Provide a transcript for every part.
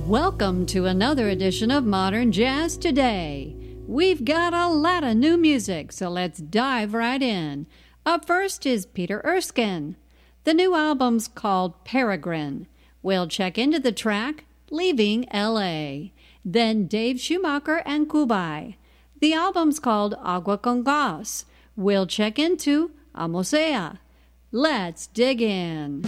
Welcome to another edition of Modern Jazz Today. We've got a lot of new music, so let's dive right in. Up first is Peter Erskine. The new album's called Peregrine. We'll check into the track, Leaving L.A. Then Dave Schumacher and Kubai. The album's called Agua con Gas. We'll check into Amosea. Let's dig in.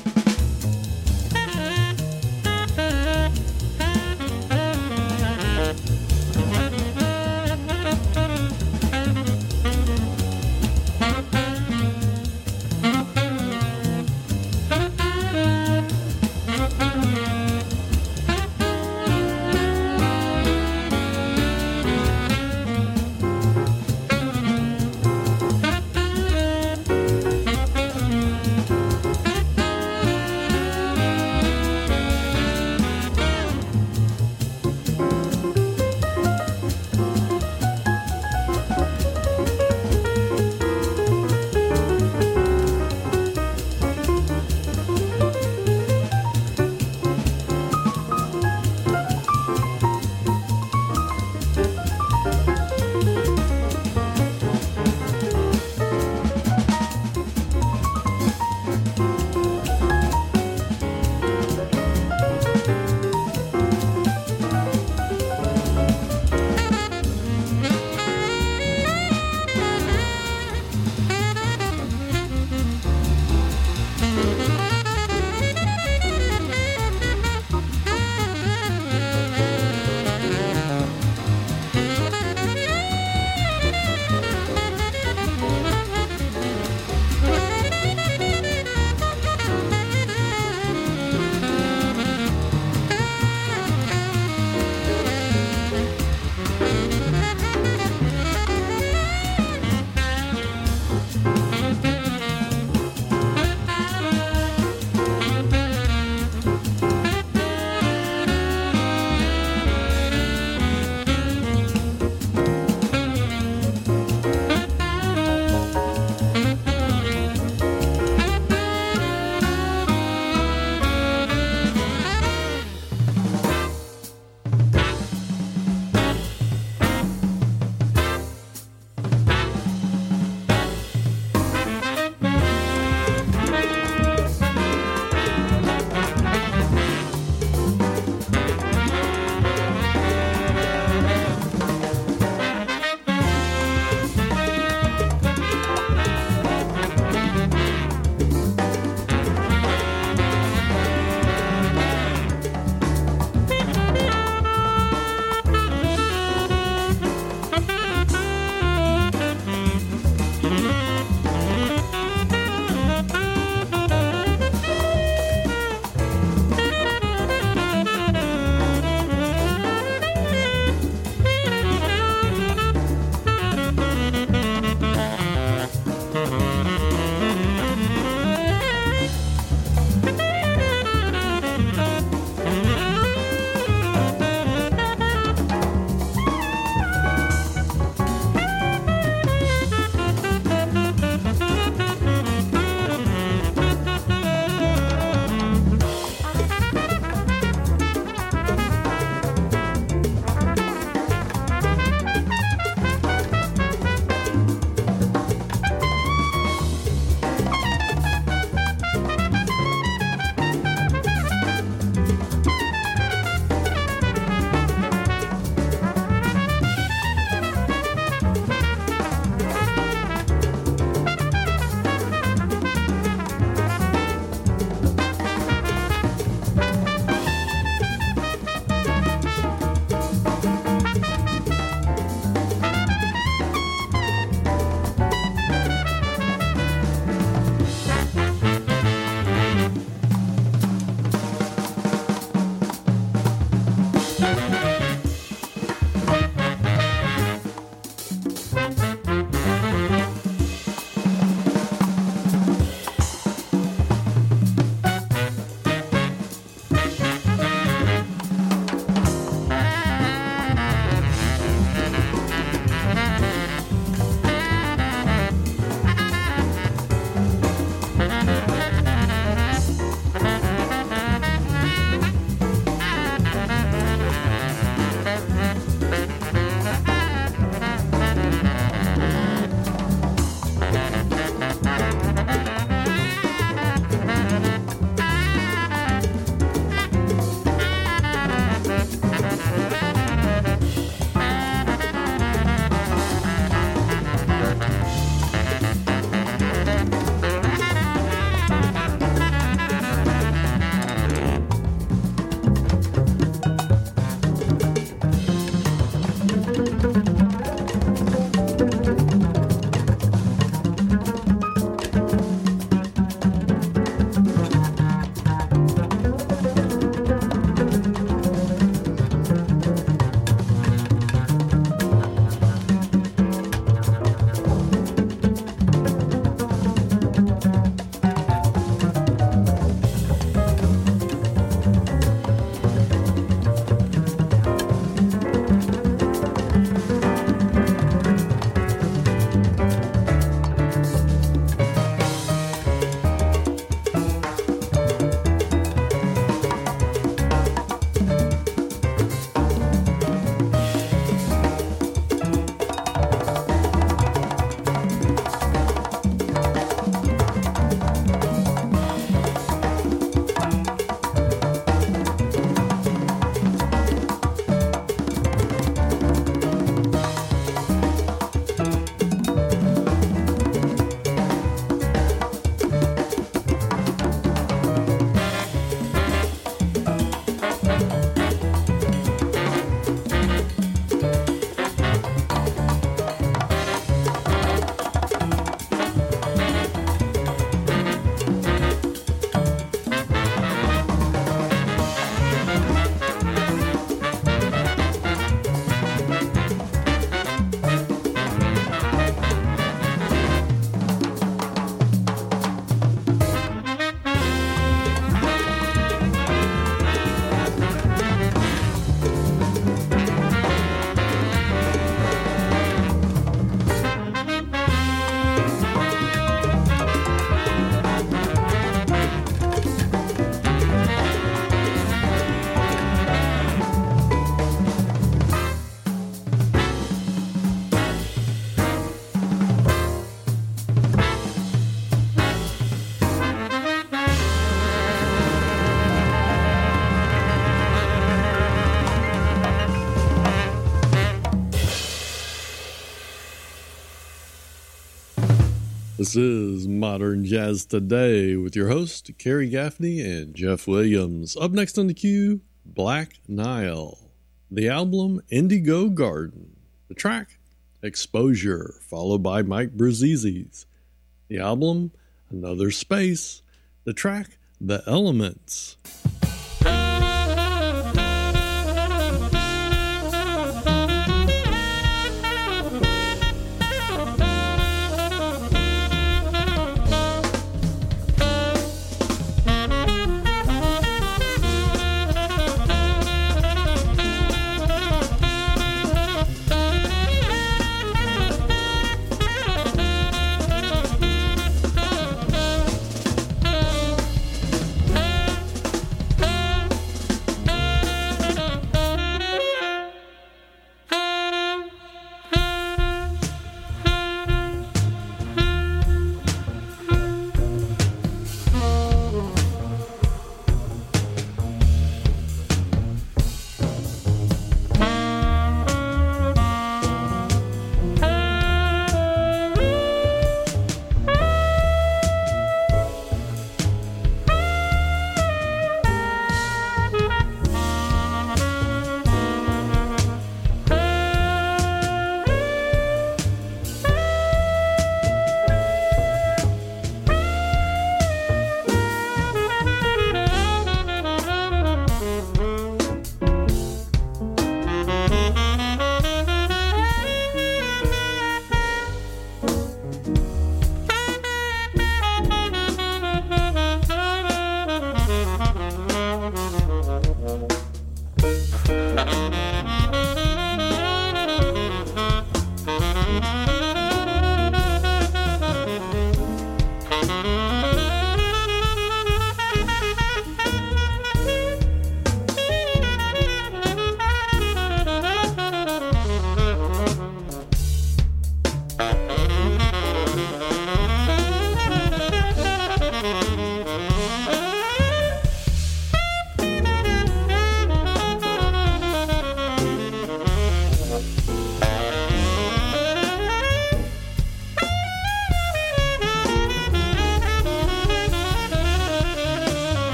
This is Modern Jazz Today with your host, Kerry Gaffney and Jeff Williams. Up next on the queue, Black Nile. The album, Indigo Garden. The track, Exposure, followed by Mike Bruzzese. The album, Another Space. The track, The Elements.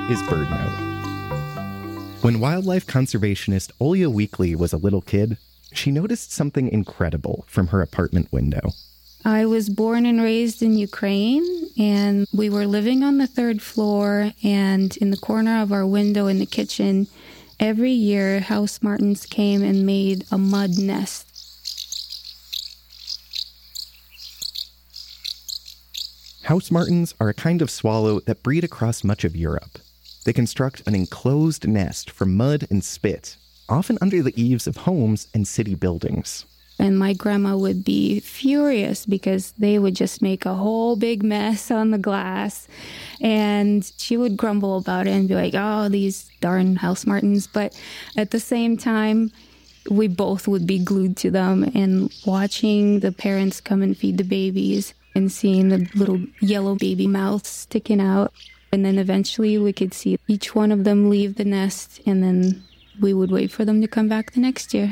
is BirdNote. When wildlife conservationist Olya Weekly was a little kid, she noticed something incredible from her apartment window. I was born and raised in Ukraine, and we were living on the third floor, and in the corner of our window in the kitchen, every year house martins came and made a mud nest. House martins are a kind of swallow that breed across much of Europe. They construct an enclosed nest from mud and spit, often under the eaves of homes and city buildings. And my grandma would be furious because they would just make a whole big mess on the glass. And she would grumble about it and be like, oh, these darn house martins. But at the same time, we both would be glued to them and watching the parents come and feed the babies and seeing the little yellow baby mouths sticking out. And then eventually we could see each one of them leave the nest, and then we would wait for them to come back the next year.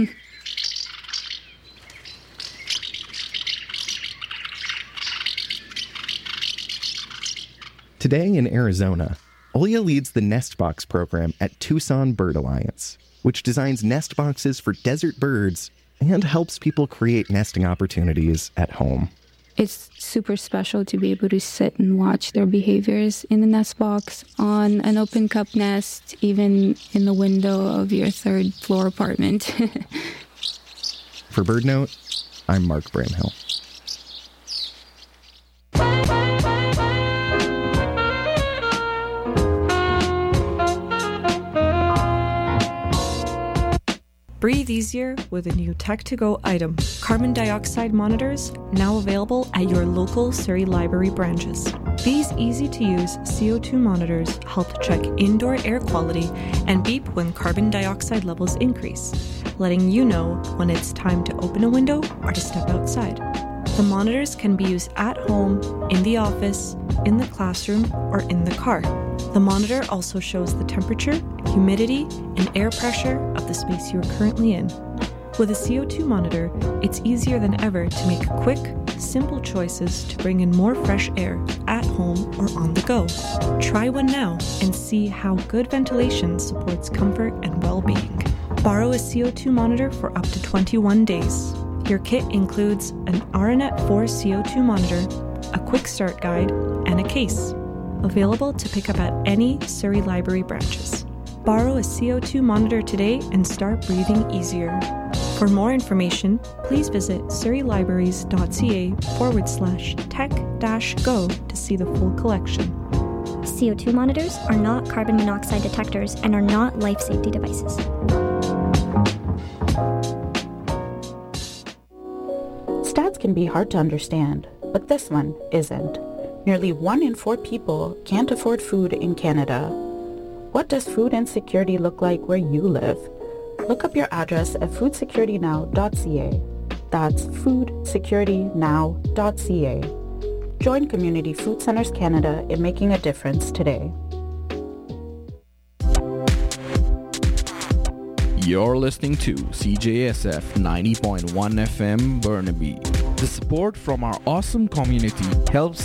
Today in Arizona, Olya leads the Nest Box program at Tucson Bird Alliance, which designs nest boxes for desert birds and helps people create nesting opportunities at home. It's super special to be able to sit and watch their behaviors in the nest box, on an open cup nest, even in the window of your third floor apartment. For BirdNote, I'm Mark Bramhill. Breathe easier with a new Tech2Go item. Carbon dioxide monitors, now available at your local Surrey Library branches. These easy-to-use CO2 monitors help check indoor air quality and beep when carbon dioxide levels increase, letting you know when it's time to open a window or to step outside. The monitors can be used at home, in the office, in the classroom, or in the car. The monitor also shows the temperature, humidity, and air pressure of the space you are currently in. With a CO2 monitor, it's easier than ever to make quick, simple choices to bring in more fresh air at home or on the go. Try one now and see how good ventilation supports comfort and well-being. Borrow a CO2 monitor for up to 21 days. Your kit includes an Aranet 4 CO2 monitor, a quick start guide, and a case. Available to pick up at any Surrey Library branches. Borrow a CO2 monitor today and start breathing easier. For more information, please visit surreylibraries.ca/tech-go to see the full collection. CO2 monitors are not carbon monoxide detectors and are not life safety devices. Stats can be hard to understand, but this one isn't. Nearly 1 in 4 people can't afford food in Canada. What does food insecurity look like where you live? Look up your address at foodsecuritynow.ca. That's foodsecuritynow.ca. Join Community Food Centers Canada in making a difference today. You're listening to CJSF 90.1 FM Burnaby. The support from our awesome community helps